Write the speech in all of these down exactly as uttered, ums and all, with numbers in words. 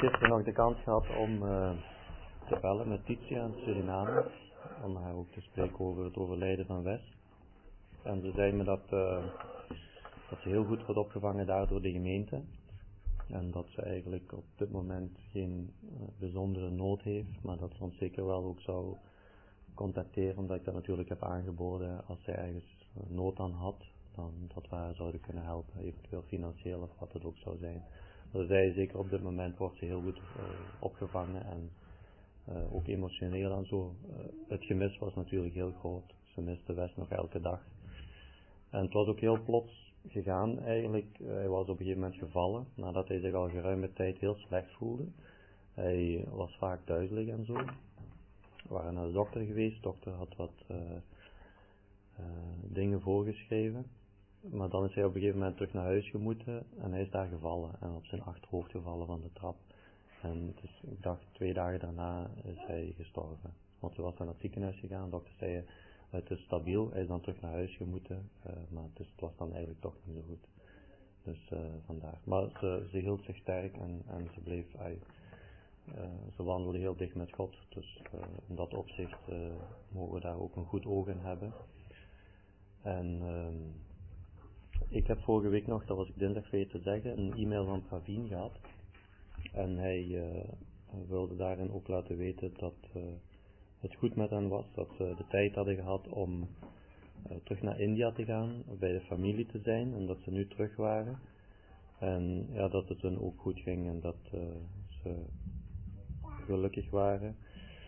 gisteren nog de kans gehad om uh, te bellen met Titia in Suriname, om haar ook te spreken over het overlijden van Wes. En ze zei me dat, uh, dat ze heel goed wordt opgevangen daar door de gemeente. En dat ze eigenlijk op dit moment geen uh, bijzondere nood heeft, maar dat ze ons zeker wel ook zou contacteren, omdat ik dat natuurlijk heb aangeboden als zij ergens uh, nood aan had, dan dat we haar zouden kunnen helpen, eventueel financieel of wat het ook zou zijn. Maar zij zeker op dit moment wordt ze heel goed uh, opgevangen en uh, ook emotioneel en zo. Uh, het gemis was natuurlijk heel groot, ze miste Wes nog elke dag. En het was ook heel plots gegaan eigenlijk. Uh, hij was op een gegeven moment gevallen, nadat hij zich al geruime tijd heel slecht voelde. Hij was vaak duizelig en zo. We waren naar de dokter geweest, de dokter had wat uh, uh, dingen voorgeschreven. Maar dan is hij op een gegeven moment terug naar huis gemoeten en hij is daar gevallen en op zijn achterhoofd gevallen van de trap. En dus, ik dacht twee dagen daarna is hij gestorven. Want hij was dan naar het ziekenhuis gegaan, de dokter zei het is stabiel, hij is dan terug naar huis gemoeten, uh, maar het, is, het was dan eigenlijk toch niet zo goed. Dus uh, vandaar. Maar ze, ze hield zich sterk en, en ze bleef, uh, uh, ze wandelde heel dicht met God. Dus uh, in dat opzicht uh, mogen we daar ook een goed oog in hebben. En uh, ik heb vorige week nog, dat was ik dinsdag vergeten te zeggen, een e-mail van Praveen gehad. En hij uh, wilde daarin ook laten weten dat uh, het goed met hen was, dat ze de tijd hadden gehad om uh, terug naar India te gaan, bij de familie te zijn en dat ze nu terug waren. En ja, dat het hun ook goed ging en dat uh, ze gelukkig waren.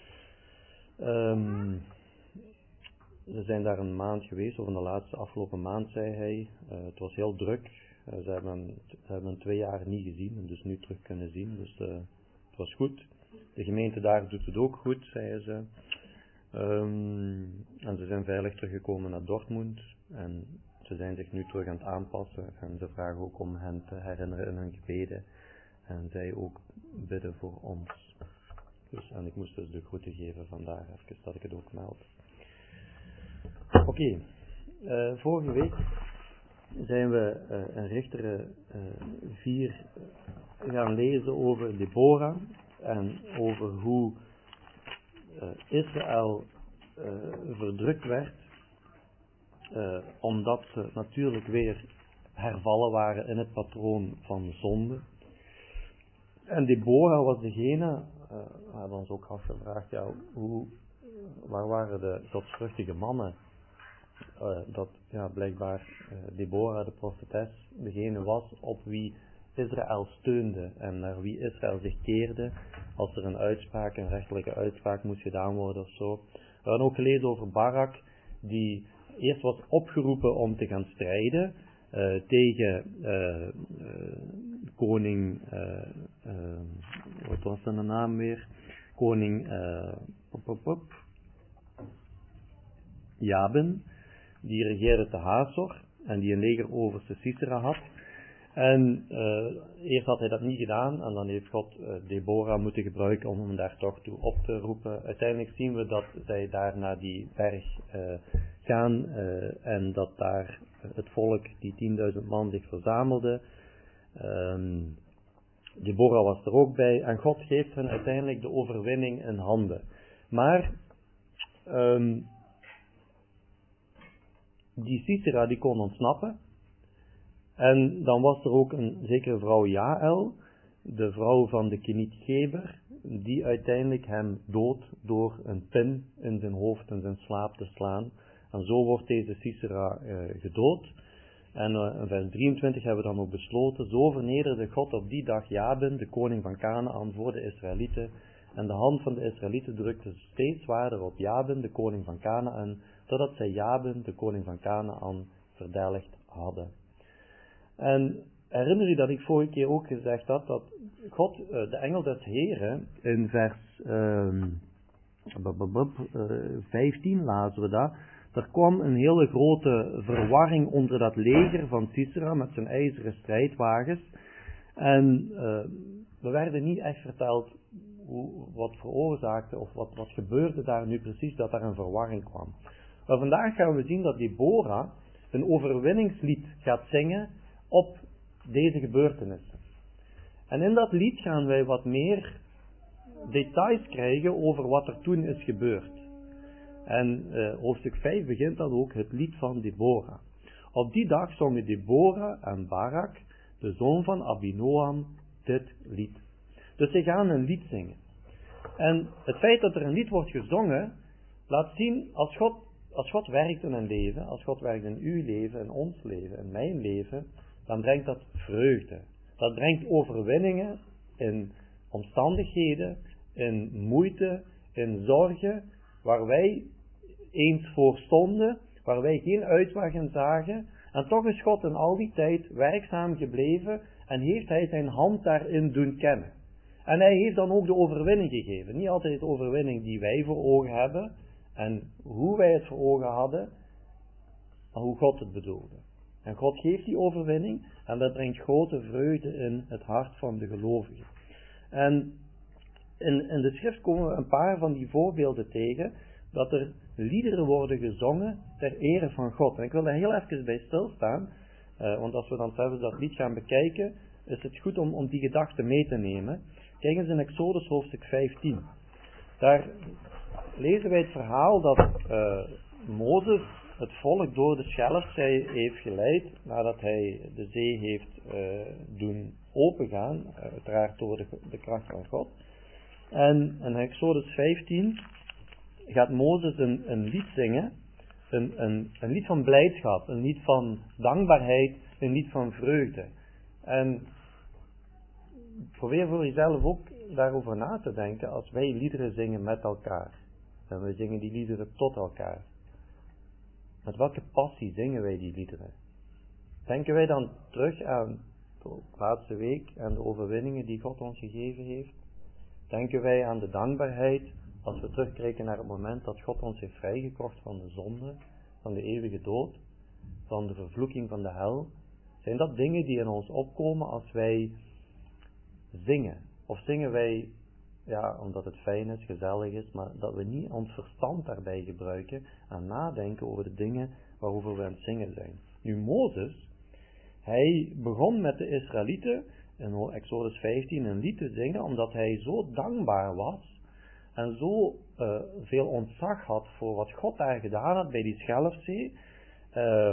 Um, ze zijn daar een maand geweest, of in de laatste afgelopen maand zei hij. Uh, het was heel druk. Uh, ze hebben ze hebben hem twee jaar niet gezien en dus nu terug kunnen zien. Dus uh, het was goed. De gemeente daar doet het ook goed, zeiden ze. Um, en ze zijn veilig teruggekomen naar Dortmund. En ze zijn zich nu terug aan het aanpassen. En ze vragen ook om hen te herinneren in hun gebeden. En zij ook bidden voor ons. Dus, en ik moest dus de groeten geven vandaar, even dat ik het ook meld. Oké, okay. uh, vorige week zijn we uh, in Richteren uh, vier gaan lezen over Deborah en over hoe uh, Israël uh, verdrukt werd, uh, omdat ze natuurlijk weer hervallen waren in het patroon van zonde. En Deborah was degene, uh, we hebben ons ook afgevraagd, ja, hoe, waar waren de godsvruchtige mannen? Uh, dat ja, blijkbaar uh, Deborah, de profetes, degene was op wie Israël steunde en naar wie Israël zich keerde als er een uitspraak, een rechtelijke uitspraak moest gedaan worden of zo. We hebben ook gelezen over Barak, die eerst was opgeroepen om te gaan strijden uh, tegen uh, uh, koning, uh, uh, wat was zijn naam weer? Koning uh, pop, pop, pop, Jabin. Die regeerde te Hazor en die een legeroverste Sisera had. En uh, eerst had hij dat niet gedaan en dan heeft God uh, Deborah moeten gebruiken om hem daar toch toe op te roepen. Uiteindelijk zien we dat zij daar naar die berg uh, gaan uh, en dat daar het volk, die tienduizend man, zich verzamelde. Um, Deborah was er ook bij en God geeft hen uiteindelijk de overwinning in handen. Maar um, die Sisera die kon ontsnappen. En dan was er ook een zekere vrouw Jaël, de vrouw van de Keniet Geber, die uiteindelijk hem doodt door een pin in zijn hoofd en zijn slaap te slaan. En zo wordt deze Sisera uh, gedood. En uh, in vers drieëntwintig hebben we dan ook besloten, zo vernederde God op die dag Jabin, de koning van Kanaan, voor de Israëlieten. En de hand van de Israëlieten drukte steeds zwaarder op Jabin, de koning van Kanaan, totdat zij Jabin, de koning van Kanaan, verdelgd hadden. En herinner u dat ik vorige keer ook gezegd had, dat God, de engel des Heren, in vers uh, vijftien lazen we dat, er kwam een hele grote verwarring onder dat leger van Sisera met zijn ijzeren strijdwagens. En uh, we werden niet echt verteld hoe, wat veroorzaakte of wat, wat gebeurde daar nu precies, dat daar een verwarring kwam. Maar vandaag gaan we zien dat Deborah een overwinningslied gaat zingen op deze gebeurtenissen. En in dat lied gaan wij wat meer details krijgen over wat er toen is gebeurd. En uh, hoofdstuk vijf begint dan ook het lied van Deborah. Op die dag zongen Deborah en Barak, de zoon van Abinoam, dit lied. Dus ze gaan een lied zingen. En het feit dat er een lied wordt gezongen, laat zien, als God, als God werkt in een leven, als God werkt in uw leven, in ons leven, in mijn leven, dan brengt dat vreugde. Dat brengt overwinningen in omstandigheden, in moeite, in zorgen, waar wij eens voor stonden, waar wij geen uitweg in zagen. En toch is God in al die tijd werkzaam gebleven en heeft Hij zijn hand daarin doen kennen. En Hij heeft dan ook de overwinning gegeven. Niet altijd de overwinning die wij voor ogen hebben en hoe wij het voor ogen hadden, maar hoe God het bedoelde. En God geeft die overwinning en dat brengt grote vreugde in het hart van de gelovigen. En in, in de schrift komen we een paar van die voorbeelden tegen, dat er liederen worden gezongen ter ere van God. En ik wil daar heel even bij stilstaan, uh, want als we dan zelfs dat lied gaan bekijken, is het goed om, om die gedachten mee te nemen. Kijk eens in Exodus hoofdstuk vijftien. Daar lezen wij het verhaal dat uh, Mozes het volk door de Schelfzee heeft geleid, nadat hij de zee heeft uh, doen opengaan, uiteraard door de, de kracht van God. En in Exodus vijftien gaat Mozes een, een lied zingen, een, een, een lied van blijdschap, een lied van dankbaarheid, een lied van vreugde. En probeer voor jezelf ook daarover na te denken als wij liederen zingen met elkaar. En we zingen die liederen tot elkaar. Met welke passie zingen wij die liederen? Denken wij dan terug aan de laatste week en de overwinningen die God ons gegeven heeft? Denken wij aan de dankbaarheid als we terugkijken naar het moment dat God ons heeft vrijgekocht van de zonde, van de eeuwige dood, van de vervloeking van de hel? Zijn dat dingen die in ons opkomen als wij zingen? Of zingen wij, ja, omdat het fijn is, gezellig is, maar dat we niet ons verstand daarbij gebruiken en nadenken over de dingen waarover we aan het zingen zijn? Nu, Mozes, hij begon met de Israëlieten in Exodus vijftien een lied te zingen, omdat hij zo dankbaar was en zo uh, veel ontzag had voor wat God daar gedaan had bij die Schelfzee. Uh,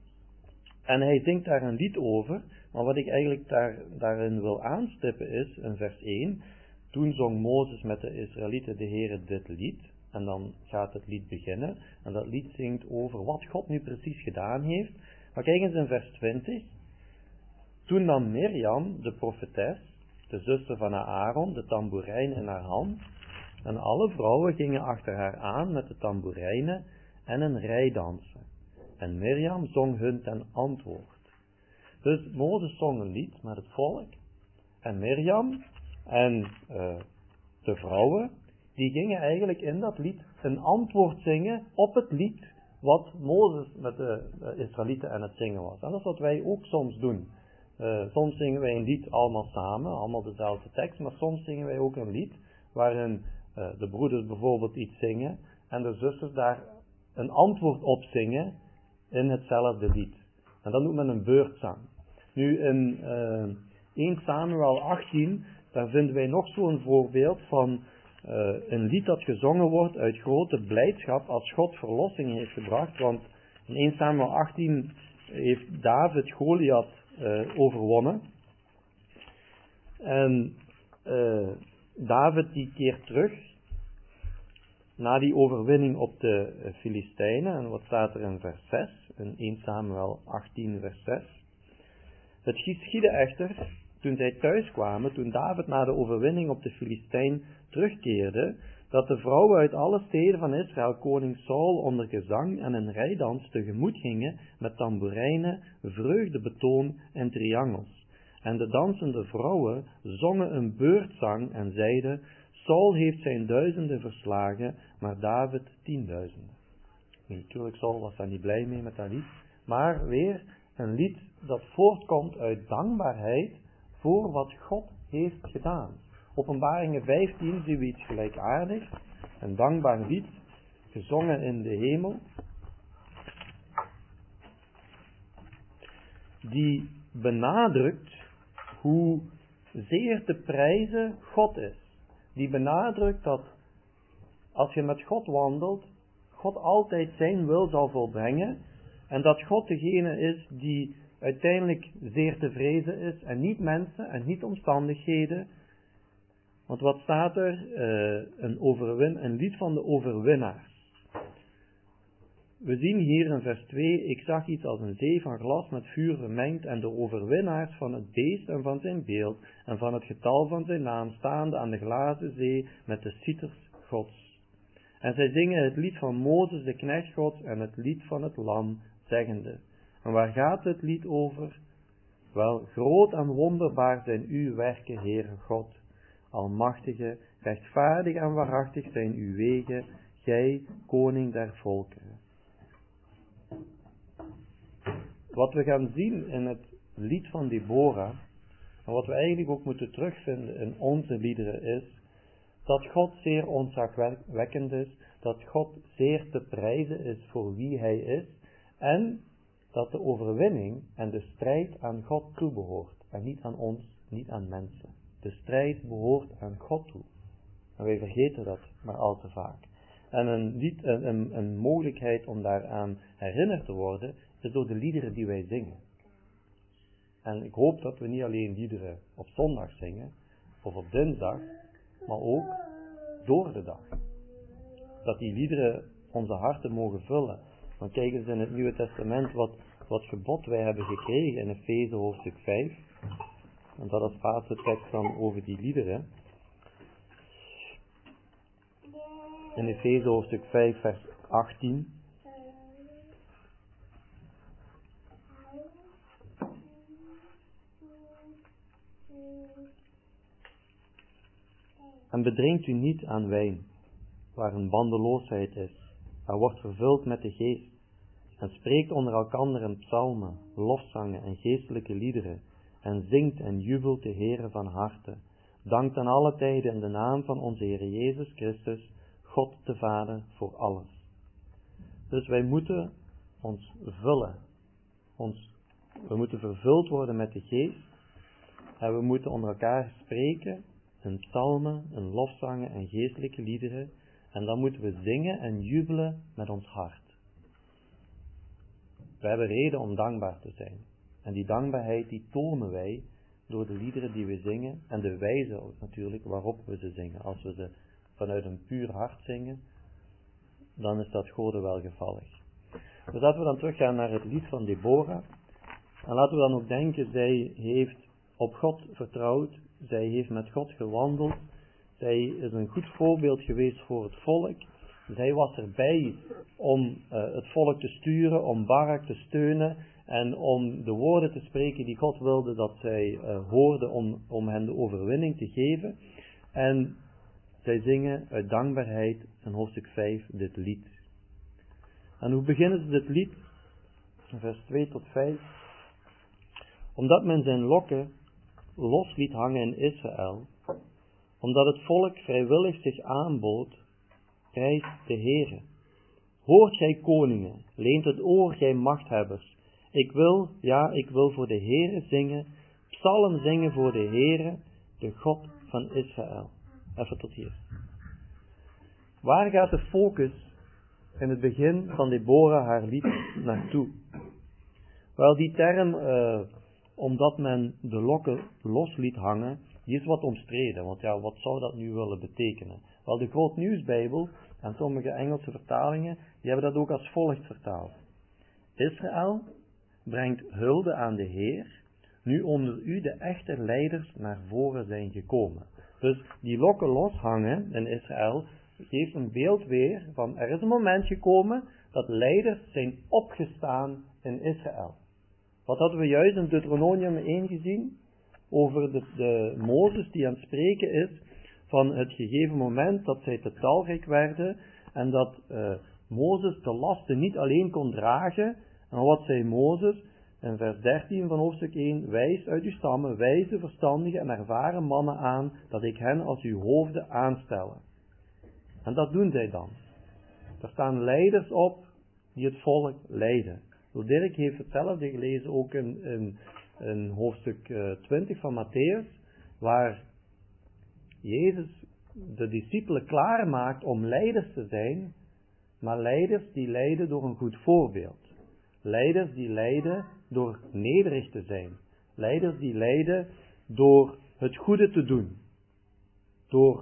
en hij zingt daar een lied over, maar wat ik eigenlijk daar, daarin wil aanstippen is, in vers één, toen zong Mozes met de Israëlieten de Heere dit lied, en dan gaat het lied beginnen, en dat lied zingt over wat God nu precies gedaan heeft. Maar kijk eens in vers twintig, toen nam Mirjam, de profetes, de zuster van Aaron, de tamboerijn in haar hand, en alle vrouwen gingen achter haar aan met de tamboerijnen en een rijdansen. En Mirjam zong hun ten antwoord. Dus Mozes zong een lied met het volk, en Mirjam en uh, de vrouwen, die gingen eigenlijk in dat lied een antwoord zingen op het lied wat Mozes met de uh, Israëlieten aan het zingen was. En dat is wat wij ook soms doen. Uh, soms zingen wij een lied allemaal samen, allemaal dezelfde tekst, maar soms zingen wij ook een lied waarin uh, de broeders bijvoorbeeld iets zingen en de zusters daar een antwoord op zingen in hetzelfde lied. En dat noemt men een beurtzang. Nu in uh, eerste Samuel achttien, daar vinden wij nog zo'n voorbeeld van uh, een lied dat gezongen wordt uit grote blijdschap als God verlossing heeft gebracht. Want in eerste Samuel achttien heeft David Goliath uh, overwonnen. En uh, David die keert terug na die overwinning op de Filistijnen. En wat staat er in vers zes? In eerste Samuel achttien vers zes. Het geschiedde echter, toen zij thuis kwamen, toen David na de overwinning op de Filistijn terugkeerde, dat de vrouwen uit alle steden van Israël koning Saul onder gezang en een rijdans tegemoet gingen met tamboerijnen, vreugdebetoon en triangels. En de dansende vrouwen zongen een beurtzang en zeiden, Saul heeft zijn duizenden verslagen, maar David tienduizenden. Nu, natuurlijk, Saul was daar niet blij mee met dat lied, maar weer een lied dat voortkomt uit dankbaarheid voor wat God heeft gedaan. Openbaringen vijftien zien we iets gelijkaardigs, een dankbaar lied, gezongen in de hemel, die benadrukt hoe zeer te prijzen God is. Die benadrukt dat als je met God wandelt, God altijd zijn wil zal volbrengen en dat God degene is die uiteindelijk zeer te vrezen is en niet mensen en niet omstandigheden. Want wat staat er? Uh, een, overwin, een lied van de overwinnaars. We zien hier in vers twee, ik zag iets als een zee van glas met vuur vermengd en de overwinnaars van het beest en van zijn beeld en van het getal van zijn naam staande aan de glazen zee met de citers Gods. En zij zingen het lied van Mozes de knecht Gods en het lied van het lam, zeggende. En waar gaat het lied over? Wel, groot en wonderbaar zijn uw werken, Heere God. Almachtige, rechtvaardig en waarachtig zijn uw wegen, gij, koning der volkeren. Wat we gaan zien in het lied van Deborah, en wat we eigenlijk ook moeten terugvinden in onze liederen is, dat God zeer ontzagwekkend is, dat God zeer te prijzen is voor wie hij is, en dat de overwinning en de strijd aan God toebehoort, en niet aan ons, niet aan mensen. De strijd behoort aan God toe. En wij vergeten dat maar al te vaak. En een, lied, een, een, een mogelijkheid om daaraan herinnerd te worden, is door de liederen die wij zingen. En ik hoop dat we niet alleen liederen op zondag zingen, of op dinsdag, maar ook door de dag. Dat die liederen onze harten mogen vullen. Want kijk eens in het Nieuwe Testament wat, wat gebod wij hebben gekregen in Efeze hoofdstuk vijf. En dat is de laatste tekst dan over die liederen. In Efeze hoofdstuk vijf vers achttien. En bedrinkt u niet aan wijn, waar een bandeloosheid is, maar wordt vervuld met de geest, en spreekt onder elkander in psalmen, lofzangen en geestelijke liederen, en zingt en jubelt de Heere van harte, dankt aan alle tijden in de naam van onze Heer Jezus Christus, God de Vader voor alles. Dus wij moeten ons vullen, ons, we moeten vervuld worden met de geest, en we moeten onder elkaar spreken, in psalmen, in lofzangen en geestelijke liederen. En dan moeten we zingen en jubelen met ons hart. We hebben reden om dankbaar te zijn. En die dankbaarheid die tonen wij door de liederen die we zingen. En de wijze natuurlijk waarop we ze zingen. Als we ze vanuit een puur hart zingen, dan is dat Gode welgevallig. Dus laten we dan teruggaan naar het lied van Deborah. En laten we dan ook denken, zij heeft op God vertrouwd. Zij heeft met God gewandeld. Zij is een goed voorbeeld geweest voor het volk. Zij was erbij om uh, het volk te sturen, om Barak te steunen en om de woorden te spreken die God wilde dat zij uh, hoorden om, om hen de overwinning te geven. En zij zingen uit dankbaarheid in hoofdstuk vijf dit lied. En hoe beginnen ze dit lied? Vers twee tot vijf. Omdat men zijn lokken los liet hangen in Israël, omdat het volk vrijwillig zich aanbood, prijst de Heere. Hoort gij koningen, leent het oor gij machthebbers. Ik wil, ja, ik wil voor de Heere zingen, psalm zingen voor de Heere, de God van Israël. Even tot hier. Waar gaat de focus in het begin van Deborah haar lied naartoe? Wel, die term, uh, omdat men de lokken los liet hangen, die is wat omstreden. Want ja, wat zou dat nu willen betekenen? Wel, de Groot Nieuwsbijbel en sommige Engelse vertalingen, die hebben dat ook als volgt vertaald. Israël brengt hulde aan de Heer, nu onder u de echte leiders naar voren zijn gekomen. Dus die lokken loshangen in Israël geeft een beeld weer van er is een moment gekomen dat leiders zijn opgestaan in Israël. Wat hadden we juist in Deuteronomium één gezien? Over de, de Mozes die aan het spreken is van het gegeven moment dat zij te talrijk werden en dat uh, Mozes de lasten niet alleen kon dragen. En wat zei Mozes? In vers dertien van hoofdstuk één, wijs uit uw stammen wijze, verstandige en ervaren mannen aan, dat ik hen als uw hoofden aanstellen. En dat doen zij dan. Er staan leiders op die het volk leiden. Dirk heeft hetzelfde gelezen ook in, in, in hoofdstuk uh, twintig van Matthäus. waar Jezus de discipelen klaarmaakt om leiders te zijn, maar leiders die leiden door een goed voorbeeld. Leiders die leiden door nederig te zijn. Leiders die leiden door het goede te doen. Door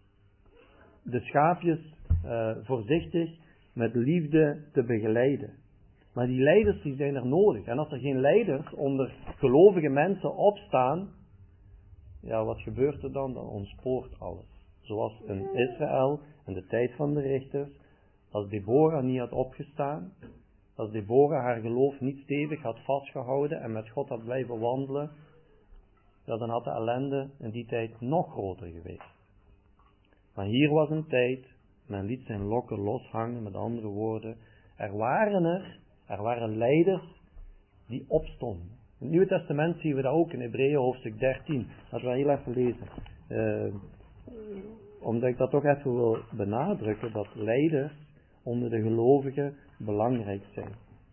de schaapjes uh, voorzichtig met liefde te begeleiden. Maar die leiders die zijn er nodig. En als er geen leiders onder gelovige mensen opstaan, ja, wat gebeurt er dan? Dan ontspoort alles. Zoals in Israël, in de tijd van de richters, als Deborah niet had opgestaan, als Deborah haar geloof niet stevig had vastgehouden en met God had blijven wandelen, ja, dan had de ellende in die tijd nog groter geweest. Maar hier was een tijd, men liet zijn lokken loshangen, met andere woorden, er waren er, er waren leiders die opstonden. In het Nieuwe Testament zien we dat ook in Hebreeën hoofdstuk dertien. Laten we heel even lezen. Uh, omdat ik dat toch even wil benadrukken, dat leiders onder de gelovigen belangrijk zijn.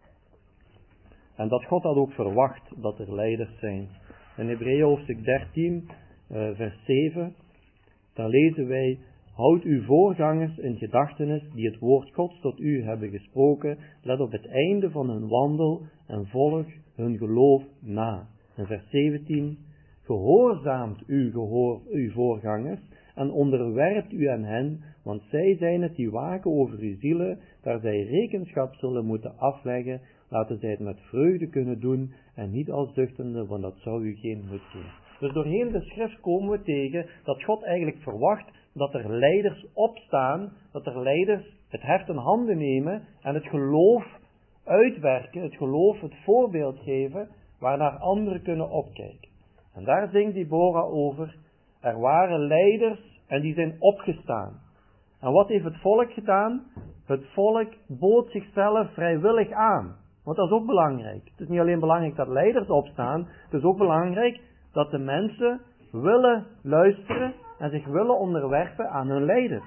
En dat God dat ook verwacht, dat er leiders zijn. In Hebreeën hoofdstuk dertien, uh, vers zeven, daar lezen wij: houd uw voorgangers in gedachtenis die het woord Gods tot u hebben gesproken, let op het einde van hun wandel en volg hun geloof na. In vers zeventien, gehoorzaamt u gehoor, uw voorgangers en onderwerpt u aan hen, want zij zijn het die waken over uw zielen, daar zij rekenschap zullen moeten afleggen, laten zij het met vreugde kunnen doen en niet als zuchtende, want dat zou u geen nut doen. Dus door heel de schrift komen we tegen dat God eigenlijk verwacht dat er leiders opstaan, dat er leiders het heft in handen nemen en het geloof uitwerken, het geloof het voorbeeld geven, waarnaar anderen kunnen opkijken. En daar zingt Deborah over, er waren leiders en die zijn opgestaan. En wat heeft het volk gedaan? Het volk bood zichzelf vrijwillig aan. Want dat is ook belangrijk. Het is niet alleen belangrijk dat leiders opstaan, het is ook belangrijk dat de mensen willen luisteren en zich willen onderwerpen aan hun leiders.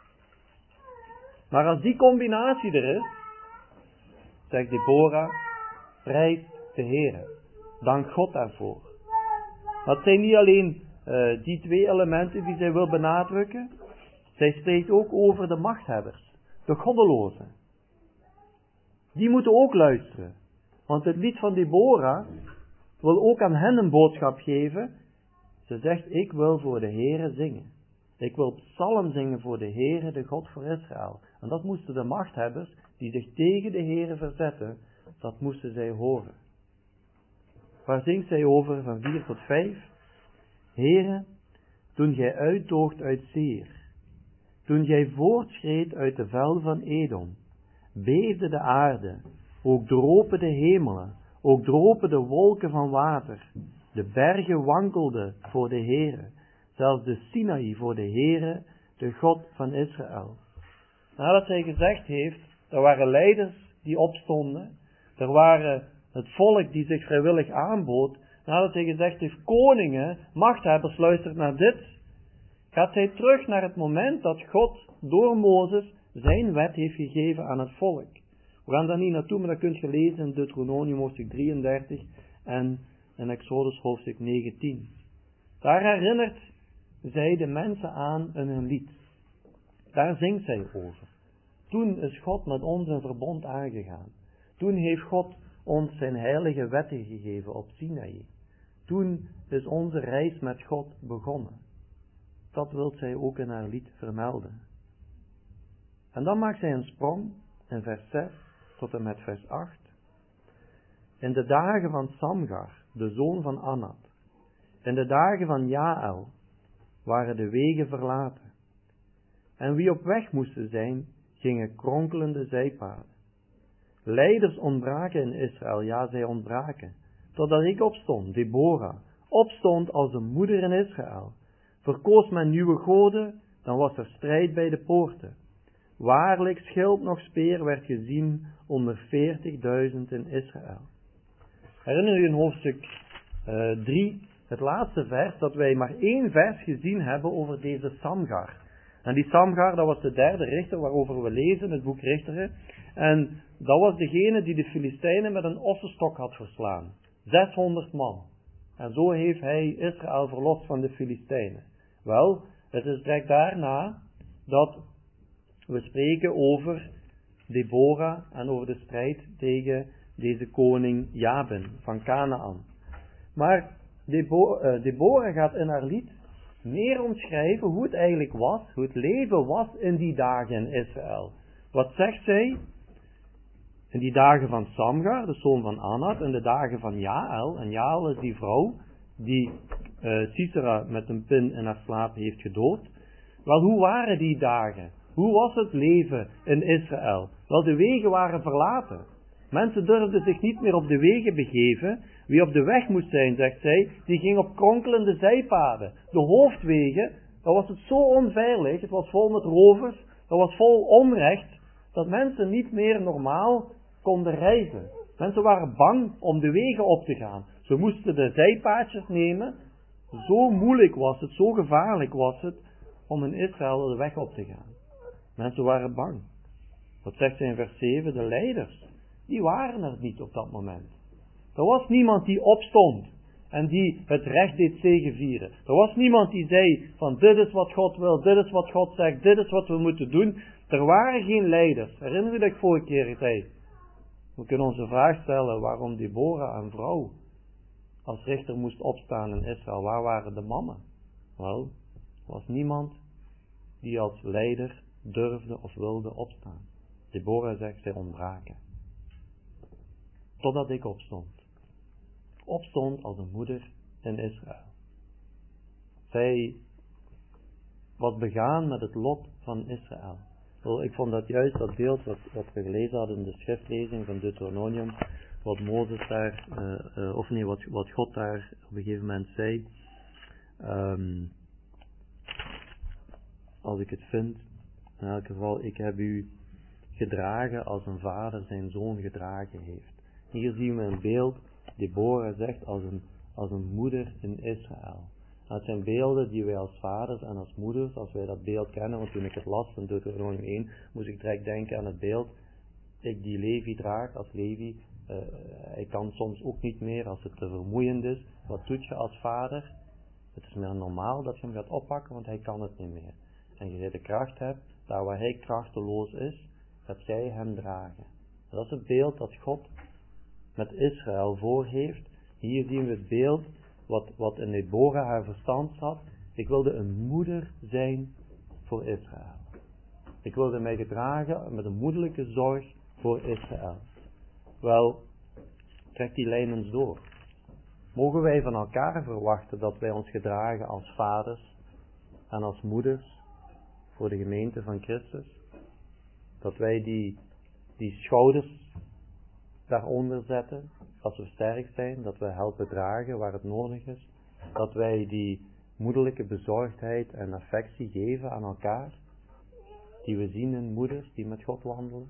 Maar als die combinatie er is, zegt Deborah, prijs de Heere. Dank God daarvoor. Dat zijn niet alleen uh, die twee elementen die zij wil benadrukken. Zij spreekt ook over de machthebbers, de goddelozen. Die moeten ook luisteren. Want het lied van Deborah wil ook aan hen een boodschap geven. Ze zegt, ik wil voor de Heere zingen. Ik wil psalm zingen voor de Heere, de God voor Israël. En dat moesten de machthebbers, die zich tegen de Heere verzetten, dat moesten zij horen. Waar zingt zij over van vier tot vijf? Heere, toen gij uittoogt uit Seir, toen gij voortschreed uit de vel van Edom, beefde de aarde, ook dropen de hemelen, ook dropen de wolken van water. De bergen wankelden voor de Heere, zelfs de Sinaï voor de Heere, de God van Israël. Nadat hij gezegd heeft, er waren leiders die opstonden, er waren het volk die zich vrijwillig aanbood, nadat hij gezegd heeft, koningen, machthebbers, luistert naar dit, gaat hij terug naar het moment dat God door Mozes zijn wet heeft gegeven aan het volk. We gaan daar niet naartoe, maar dat kunt je lezen in Deuteronomium hoofdstuk drieëndertig en in Exodus hoofdstuk negentien. Daar herinnert zij de mensen aan in hun lied. Daar zingt zij over. Toen is God met ons een verbond aangegaan. Toen heeft God ons zijn heilige wetten gegeven op Sinaï. Toen is onze reis met God begonnen. Dat wil zij ook in haar lied vermelden. En dan maakt zij een sprong in vers zes tot en met vers acht. In de dagen van Samgar, de zoon van Anat, in de dagen van Jaël, waren de wegen verlaten. En wie op weg moesten zijn, gingen kronkelende zijpaden. Leiders ontbraken in Israël, ja, zij ontbraken, totdat ik opstond, Deborah, opstond als een moeder in Israël. Verkoos men nieuwe goden, dan was er strijd bij de poorten. Waarlijk schild nog speer werd gezien onder veertigduizend in Israël. Herinner u in hoofdstuk uh, drie, het laatste vers, dat wij maar één vers gezien hebben over deze Samgar. En die Samgar, dat was de derde richter waarover we lezen, het boek Richteren. En dat was degene die de Filistijnen met een ossenstok had verslaan. zeshonderd man. En zo heeft hij Israël verlost van de Filistijnen. Wel, het is direct daarna dat we spreken over Deborah en over de strijd tegen deze koning Jabin van Kanaan. Maar Debo- uh, Deborah gaat in haar lied meer omschrijven hoe het eigenlijk was, hoe het leven was in die dagen in Israël. Wat zegt zij? In die dagen van Samgar, de zoon van Anat, in de dagen van Jael, en Jael is die vrouw die uh, Sisera met een pin in haar slaap heeft gedood. Wel, hoe waren die dagen? Hoe was het leven in Israël? Wel, de wegen waren verlaten. Mensen durfden zich niet meer op de wegen begeven. Wie op de weg moest zijn, zegt zij, die ging op kronkelende zijpaden. De hoofdwegen, daar was het zo onveilig, het was vol met rovers, dat was vol onrecht, dat mensen niet meer normaal konden reizen. Mensen waren bang om de wegen op te gaan. Ze moesten de zijpaadjes nemen. Zo moeilijk was het, zo gevaarlijk was het, om in Israël de weg op te gaan. Mensen waren bang. Wat zegt hij in vers zeven? De leiders, die waren er niet op dat moment. Er was niemand die opstond en die het recht deed zegevieren. Er was niemand die zei van dit is wat God wil, dit is wat God zegt, dit is wat we moeten doen. Er waren geen leiders. Herinner je dat ik vorige keer zei? We kunnen onze vraag stellen waarom Deborah, een vrouw, als richter moest opstaan in Israël. Waar waren de mannen? Wel, er was niemand die als leider durfde of wilde opstaan. Deborah zegt, zij ontbraken. Totdat ik opstond. Opstond als een moeder in Israël. Zij was begaan met het lot van Israël. Wel, ik vond dat juist dat beeld wat, wat we gelezen hadden in de schriftlezing van Deuteronomium, wat Mozes daar, uh, uh, of nee, wat, wat God daar op een gegeven moment zei. Um, als ik het vind, in elk geval, ik heb u gedragen als een vader zijn zoon gedragen heeft. Hier zien we een beeld, Deborah zegt, als een, als een moeder in Israël. Dat zijn beelden die wij als vaders en als moeders, als wij dat beeld kennen, want toen ik het las in Deuteronomium één, moest ik direct denken aan het beeld, ik die Levi draag, als Levi, uh, hij kan soms ook niet meer als het te vermoeiend is. Wat doet je als vader? Het is meer normaal dat je hem gaat oppakken, want hij kan het niet meer. En je de kracht hebt, daar waar hij krachteloos is, dat jij hem dragen. Dat is het beeld dat God met Israël voor heeft. Hier zien we het beeld wat, wat in Deborah haar verstand zat. Ik wilde een moeder zijn voor Israël. Ik wilde mij gedragen met een moederlijke zorg voor Israël. Wel, trek die lijn eens door. Mogen wij van elkaar verwachten dat wij ons gedragen als vaders en als moeders voor de gemeente van Christus? Dat wij die, die schouders daaronder zetten, als we sterk zijn, dat we helpen dragen waar het nodig is, dat wij die moederlijke bezorgdheid en affectie geven aan elkaar, die we zien in moeders die met God wandelen.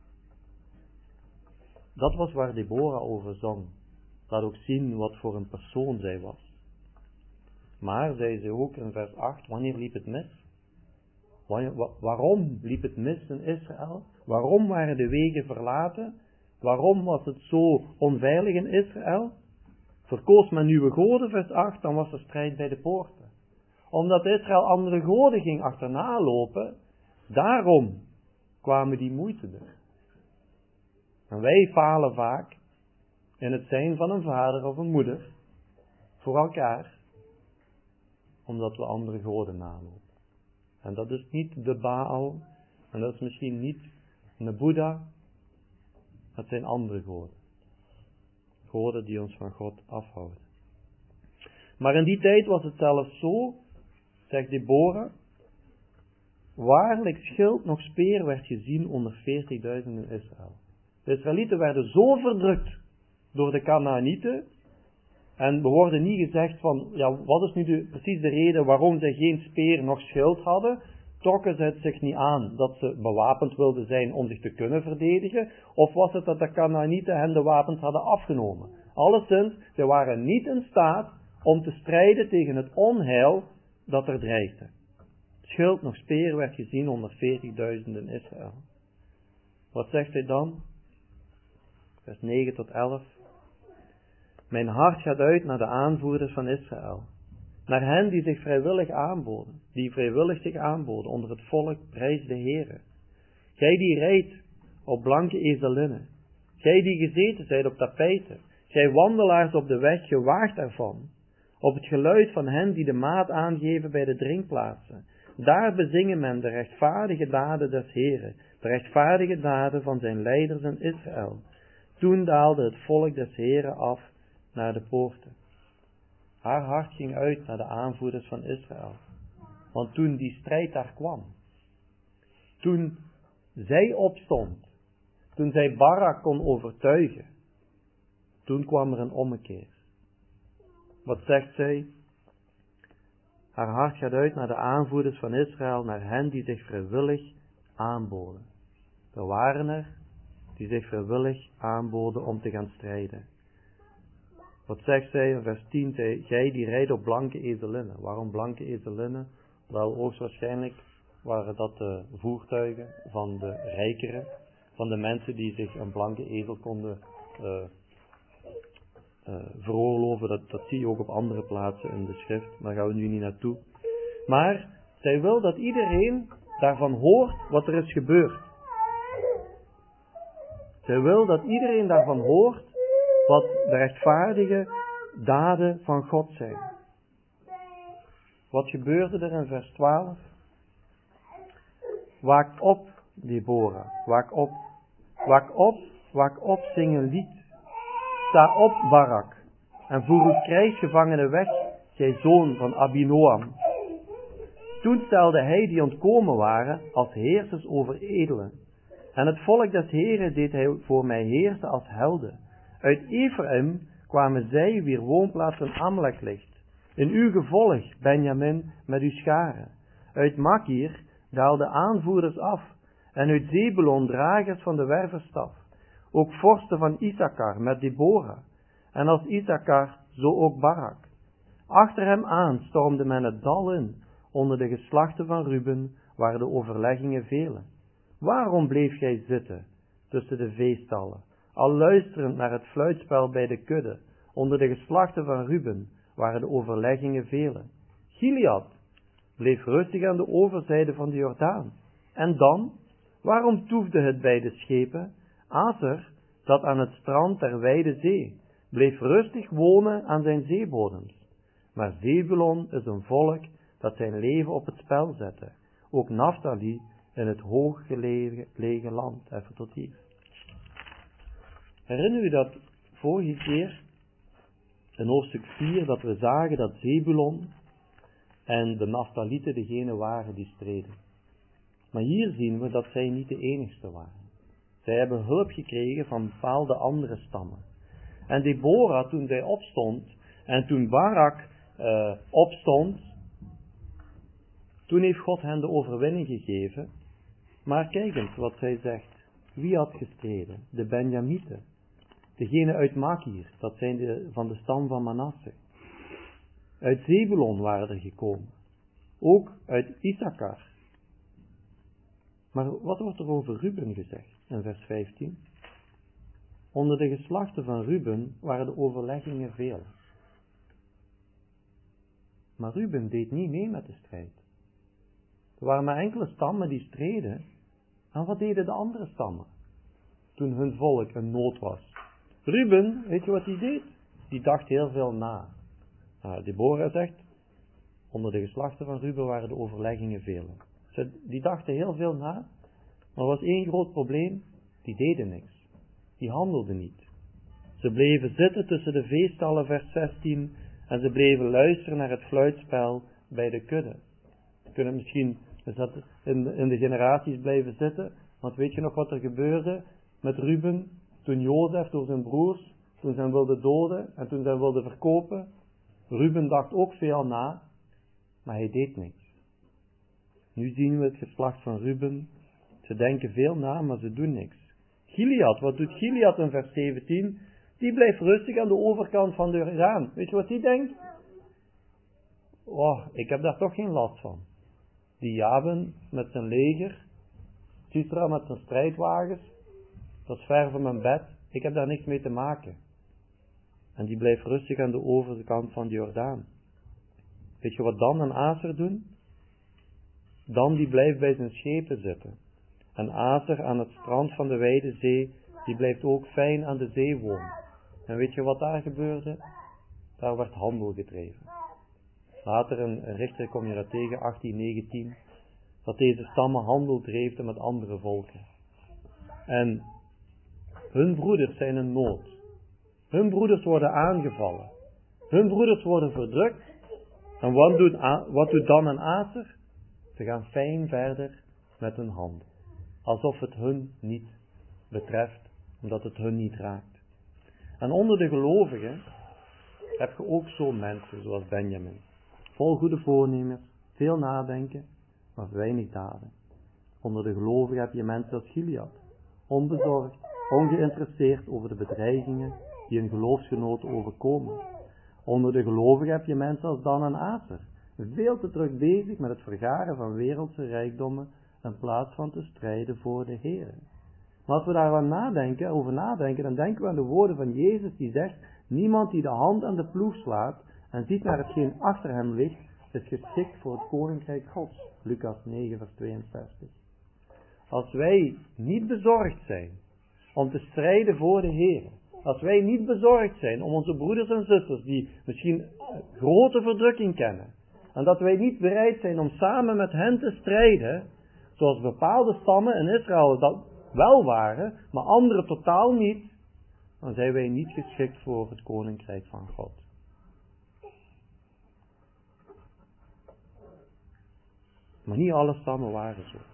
Dat was waar Deborah over zong. Laat ook zien wat voor een persoon zij was. Maar, zei ze ook in vers acht, wanneer liep het mis? Waarom liep het mis in Israël? Waarom waren de wegen verlaten? Waarom was het zo onveilig in Israël? Verkoos men nieuwe goden, vers acht, dan was er strijd bij de poorten. Omdat Israël andere goden ging achterna lopen, daarom kwamen die moeite er. En wij falen vaak in het zijn van een vader of een moeder voor elkaar, omdat we andere goden nalopen. En dat is niet de Baal, en dat is misschien niet de Boeddha, dat zijn andere goden. Goden die ons van God afhouden. Maar in die tijd was het zelfs zo, zegt Deborah, waarlijk schild nog speer werd gezien onder veertigduizend in Israël. De Israëlieten werden zo verdrukt door de Kanaanieten, en we worden niet gezegd van, ja, wat is nu de, precies de reden waarom zij geen speer nog schild hadden, trokken ze het zich niet aan dat ze bewapend wilden zijn om zich te kunnen verdedigen, of was het dat de Kanaanieten hen de wapens hadden afgenomen? Alleszins, ze waren niet in staat om te strijden tegen het onheil dat er dreigde. Schild nog speer werd gezien onder veertigduizend in Israël. Wat zegt hij dan? Vers negen tot elf. Mijn hart gaat uit naar de aanvoerders van Israël. Naar hen die zich vrijwillig aanboden, die vrijwillig zich aanboden onder het volk, prijs de Heere. Gij die rijdt op blanke ezelinnen, gij die gezeten zijt op tapijten, gij wandelaars op de weg, gewaagt ervan, op het geluid van hen die de maat aangeven bij de drinkplaatsen. Daar bezingen men de rechtvaardige daden des Heeren, de rechtvaardige daden van zijn leiders in Israël. Toen daalde het volk des Heeren af naar de poorten. Haar hart ging uit naar de aanvoerders van Israël. Want toen die strijd daar kwam, toen zij opstond, toen zij Barak kon overtuigen, toen kwam er een ommekeer. Wat zegt zij? Haar hart gaat uit naar de aanvoerders van Israël, naar hen die zich vrijwillig aanboden. Er waren er die zich vrijwillig aanboden om te gaan strijden. Wat zegt zij in vers tien? Gij die rijdt op blanke ezelinnen. Waarom blanke ezelinnen? Wel, hoogstwaarschijnlijk waren dat de voertuigen van de rijkeren, van de mensen die zich een blanke ezel konden uh, uh, veroorloven. Dat, dat zie je ook op andere plaatsen in de schrift, daar gaan we nu niet naartoe. Maar zij wil dat iedereen daarvan hoort wat er is gebeurd. Zij wil dat iedereen daarvan hoort wat de rechtvaardige daden van God zijn. Wat gebeurde er in vers twaalf? Waak op, Deborah, waak op. Waak op, waak op, zing een lied. Sta op, Barak, en voer uw krijgsgevangenen weg, gij zoon van Abinoam. Toen stelde hij die ontkomen waren als heersers over edelen. En het volk des Heren deed hij voor mij heersen als helden. Uit Ephraim kwamen zij, wier woonplaats in Amalek ligt. In uw gevolg, Benjamin, met uw scharen. Uit Makir daalden aanvoerders af. En uit Zebulon dragers van de werverstaf. Ook vorsten van Issachar met Deborah. En als Issachar, zo ook Barak. Achter hem aan stormde men het dal in. Onder de geslachten van Ruben waren de overleggingen vele. Waarom bleef gij zitten tussen de veestallen, al luisterend naar het fluitspel bij de kudde? Onder de geslachten van Ruben waren de overleggingen vele. Gilead bleef rustig aan de overzijde van de Jordaan. En dan, waarom toefde het bij de schepen? Aser, dat aan het strand der wijde zee, bleef rustig wonen aan zijn zeebodems. Maar Zebulon is een volk dat zijn leven op het spel zette. Ook Naphtali in het hooggelegen land. Even tot hier. Herinner u dat vorige keer in hoofdstuk vier dat we zagen dat Zebulon en de Naphtalieten degene waren die streden. Maar hier zien we dat zij niet de enigste waren. Zij hebben hulp gekregen van bepaalde andere stammen. En Deborah, toen zij opstond en toen Barak uh, opstond, toen heeft God hen de overwinning gegeven. Maar kijk eens wat zij zegt. Wie had gestreden? De Benjamieten. Degene uit Makir, dat zijn de, van de stam van Manasse. Uit Zebulon waren er gekomen. Ook uit Issachar. Maar wat wordt er over Ruben gezegd in vers vijftien? Onder de geslachten van Ruben waren de overleggingen veel. Maar Ruben deed niet mee met de strijd. Er waren maar enkele stammen die streden. En wat deden de andere stammen? Toen hun volk in nood was. Ruben, weet je wat hij deed? Die dacht heel veel na. Nou, Deborah zegt, onder de geslachten van Ruben waren de overleggingen veel. Die dachten heel veel na, maar er was één groot probleem, die deden niks. Die handelden niet. Ze bleven zitten tussen de veestallen, vers zestien, en ze bleven luisteren naar het fluitspel bij de kudde. We kunnen misschien in de, in de generaties blijven zitten, want weet je nog wat er gebeurde met Ruben, toen Jozef door zijn broers, toen ze hem wilden doden en toen ze hem wilden verkopen? Ruben dacht ook veel na, maar hij deed niks. Nu zien we het geslacht van Ruben. Ze denken veel na, maar ze doen niks. Gilead, wat doet Gilead in vers zeventien? Die blijft rustig aan de overkant van de Jordaan. Weet je wat die denkt? Oh, ik heb daar toch geen last van. Die Jaben met zijn leger, Sisera met zijn strijdwagens, dat is ver van mijn bed. Ik heb daar niks mee te maken. En die blijft rustig aan de overkant van de Jordaan. Weet je wat Dan en Aser doen? Dan die blijft bij zijn schepen zitten. En Aser aan het strand van de wijde zee, die blijft ook fijn aan de zee wonen. En weet je wat daar gebeurde? Daar werd handel gedreven. Later in Richter kom je dat tegen, achttien negentien, dat deze stammen handel dreven met andere volken. En hun broeders zijn in nood. Hun broeders worden aangevallen. Hun broeders worden verdrukt. En wat doet, wat doet Dan en Aser? Ze gaan fijn verder met hun handel. Alsof het hun niet betreft, omdat het hun niet raakt. En onder de gelovigen heb je ook zo'n mensen zoals Benjamin. Vol goede voornemens, veel nadenken, maar weinig daden. Onder de gelovigen heb je mensen als Gilead. Onbezorgd, ongeïnteresseerd over de bedreigingen die een geloofsgenoten overkomen. Onder de gelovigen heb je mensen als Dan en Aser. Veel te druk bezig met het vergaren van wereldse rijkdommen in plaats van te strijden voor de Heer. Maar als we daar aan nadenken, over nadenken, dan denken we aan de woorden van Jezus die zegt: niemand die de hand aan de ploeg slaat en ziet naar hetgeen achter hem ligt, is geschikt voor het koninkrijk Gods. Lucas negen vers tweeënzestig. Als wij niet bezorgd zijn om te strijden voor de Heer, als wij niet bezorgd zijn om onze broeders en zusters die misschien grote verdrukking kennen, en dat wij niet bereid zijn om samen met hen te strijden, zoals bepaalde stammen in Israël dat wel waren, maar anderen totaal niet, dan zijn wij niet geschikt voor het koninkrijk van God. Maar niet alle stammen waren zo.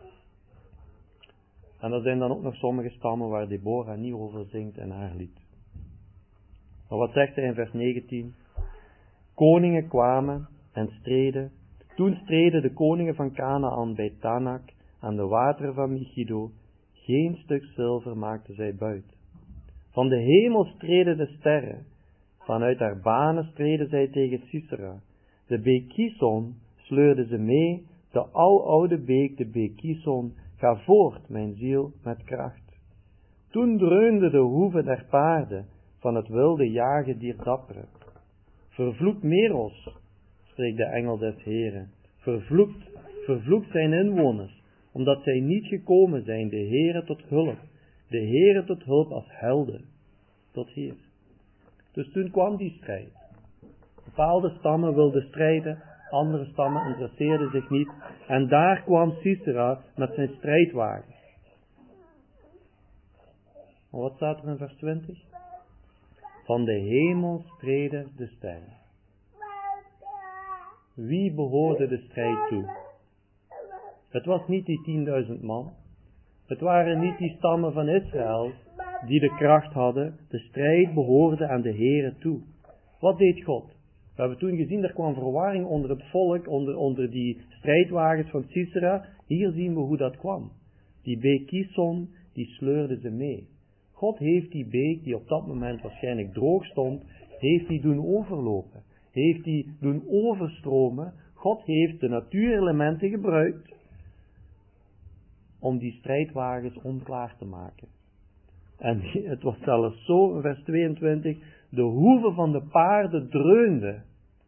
En er zijn dan ook nog sommige stammen waar Deborah niet over zingt in haar lied. Maar wat zegt hij in vers negentien? Koningen kwamen en streden. Toen streden de koningen van Kanaan bij Tanak aan de wateren van Megiddo. Geen stuk zilver maakten zij buit. Van de hemel streden de sterren. Vanuit haar banen streden zij tegen Sisera. De beek Kison sleurde ze mee. De aloude beek, de beek Kison, ga voort, mijn ziel, met kracht. Toen dreunde de hoeven der paarden van het wilde jagen dier dapperen. Vervloekt Meros, spreekt de engel des Heren. Vervloekt, vervloekt zijn inwoners, omdat zij niet gekomen zijn, de Heere tot hulp. De Heere tot hulp als helden. Tot hier. Dus toen kwam die strijd. Bepaalde stammen wilden strijden, andere stammen interesseerden zich niet. En daar kwam Sisera met zijn strijdwagens. Maar wat staat er in vers twintig? Van de hemel streden de sterren. Wie behoorde de strijd toe? Het was niet die tienduizend man. Het waren niet die stammen van Israël die de kracht hadden. De strijd behoorde aan de Heere toe. Wat deed God? We hebben toen gezien, er kwam verwarring onder het volk, onder, onder die strijdwagens van Sisera. Hier zien we hoe dat kwam. Die beek Kison, die sleurde ze mee. God heeft die beek, die op dat moment waarschijnlijk droog stond, heeft die doen overlopen. Heeft die doen overstromen. God heeft de natuurelementen gebruikt om die strijdwagens onklaar te maken. En het was zelfs zo, in vers tweeëntwintig, de hoeven van de paarden dreunden.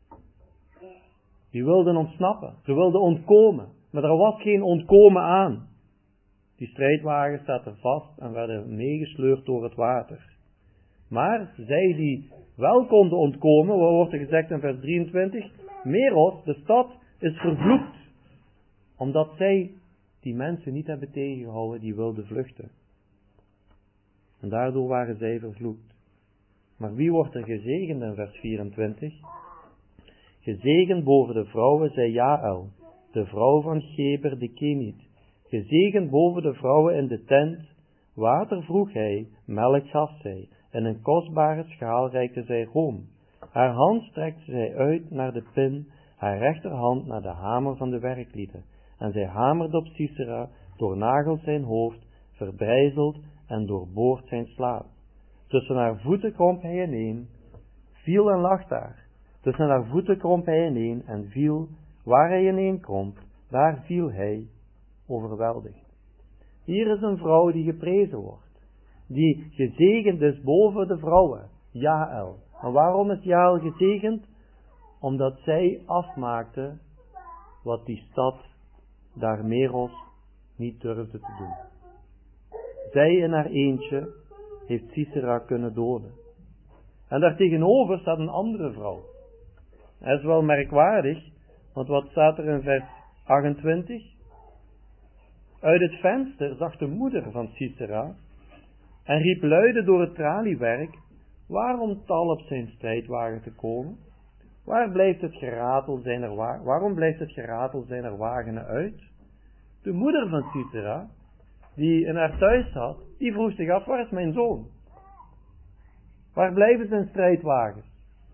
Die wilden ontsnappen, ze wilden ontkomen, maar er was geen ontkomen aan. Die strijdwagens zaten vast en werden meegesleurd door het water. Maar zij die wel konden ontkomen, wat wordt er gezegd in vers drieëntwintig? Meros, de stad, is vervloekt, omdat zij die mensen niet hebben tegengehouden die wilden vluchten. En daardoor waren zij vervloekt. Maar wie wordt er gezegend in vers vierentwintig? Gezegend boven de vrouwen zij Jaël, de vrouw van Geber de Keniet. Gezegend boven de vrouwen in de tent. Water vroeg hij, melk gaf zij. In een kostbare schaal reikte zij room. Haar hand strekte zij uit naar de pin, haar rechterhand naar de hamer van de werklieden. En zij hamerde op Sisera, doornageld zijn hoofd, verbrijzeld en doorboord zijn slaap. Tussen haar voeten kromp hij ineen, viel en lag daar. Tussen haar voeten kromp hij ineen en viel, waar hij ineen kromp, daar viel hij, overweldigd. Hier is een vrouw die geprezen wordt, die gezegend is boven de vrouwen, Jaël, En waarom is Jael gezegend? Omdat zij afmaakte wat die stad daar Meros niet durfde te doen. Zij in haar eentje heeft Sisera kunnen doden. En daartegenover staat een andere vrouw. Dat is wel merkwaardig, want wat staat er in vers achtentwintig? Uit het venster zag de moeder van Sisera en riep luide door het traliewerk: waarom tal op zijn strijdwagen te komen? Waar blijft het geratel zijner wa- waarom blijft het geratel zijner wagenen uit? De moeder van Sisera, die in haar thuis zat, die vroeg zich af: waar is mijn zoon? Waar blijven zijn strijdwagens?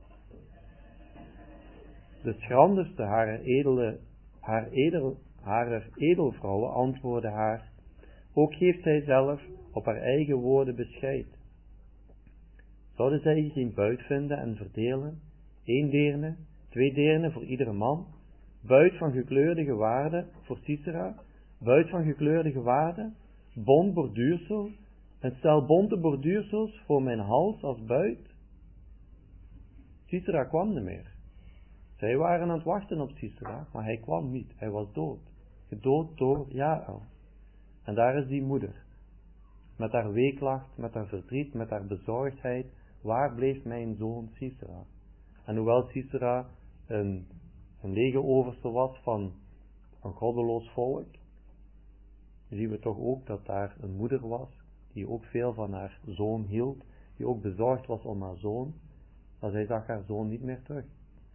De schranderste harer edele, haar edel, harer edelvrouwen antwoordde haar: ook geeft zij zelf op haar eigen woorden bescheid. Zouden zij geen buit vinden en verdelen? Eén deerne, twee deerne voor iedere man, buit van gekleurde gewaarden voor Sisera, buit van gekleurde gewaarden, bont borduursel, een stel bonte borduursels voor mijn hals als buit. Sisera kwam niet meer. Zij waren aan het wachten op Sisera, maar hij kwam niet, hij was dood, gedood door Jael. En daar is die moeder, met haar weeklacht, met haar verdriet, met haar bezorgdheid: waar bleef mijn zoon Sisera? En hoewel Sisera een, een legeroverste was van een goddeloos volk, zien we toch ook dat daar een moeder was, die ook veel van haar zoon hield, die ook bezorgd was om haar zoon, maar zij zag haar zoon niet meer terug.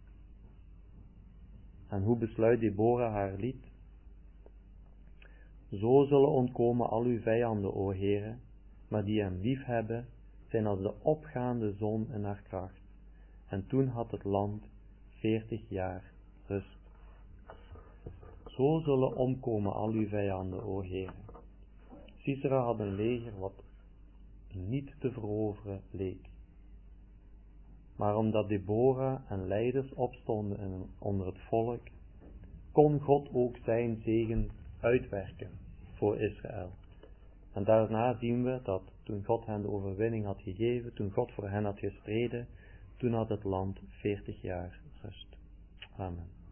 En hoe besluit Deborah haar lied? Zo zullen ontkomen al uw vijanden, o Heere, maar die hem lief hebben, zijn als de opgaande zon in haar kracht. En toen had het land veertig jaar rust. Zo zullen omkomen al uw vijanden, o Heere. Sisera had een leger wat niet te veroveren leek. Maar omdat Deborah en leiders opstonden onder het volk, kon God ook zijn zegen uitwerken voor Israël. En daarna zien we dat toen God hen de overwinning had gegeven, toen God voor hen had gestreden, toen had het land veertig jaar rust. Amen.